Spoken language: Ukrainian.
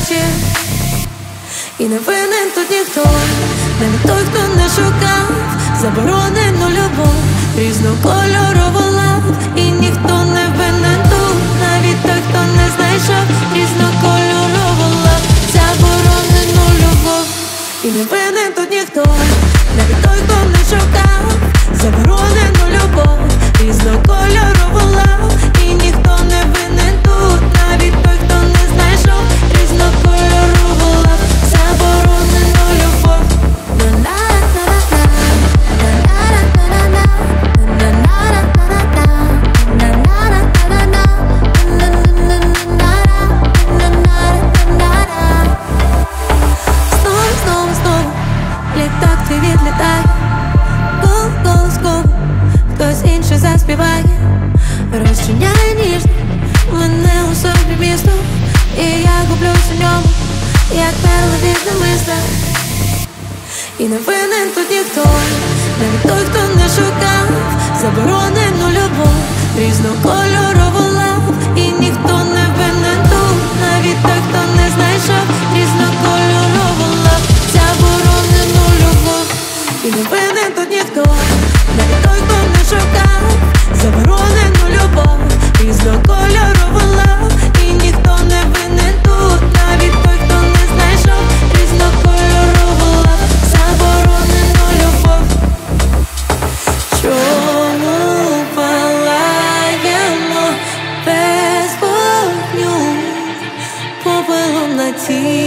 ночі. І не винен тут ніхто, навіть той, хто не шукав заборонену любов, різнокольорову лав. І ніхто не винен тут, навіть той, хто не знайшов різнокольорову лав, заборонену любов. І не винен тут ніхто, навіть той, хто не шукав заборонену любов, різнокольорову лав. І ніхто не винен тут, навіть той, хто не знайшов різнокольорову лав, заборонену любов. Знову літак твій відлітає, голос кому хтось інший заспіває, розчиняє ніжно мене у собі місто. І я куплюсь у ньому, як перла від намисла. І не винен тут ніхто, навіть той, хто не шукав заборонену любов, різнокольорову лав. І ніхто не винен тут, навіть той, хто не знайшов різнокольорову лав, заборонену любов. І не винен тут ніхто, навіть той, хто не шукав заборонену любов, різнокольорову лав. І ніхто не винен тут, навіть той, хто не знайшов різнокольорову лав, заборонену любов. Чому палаємо без вогню, попелом на тілі?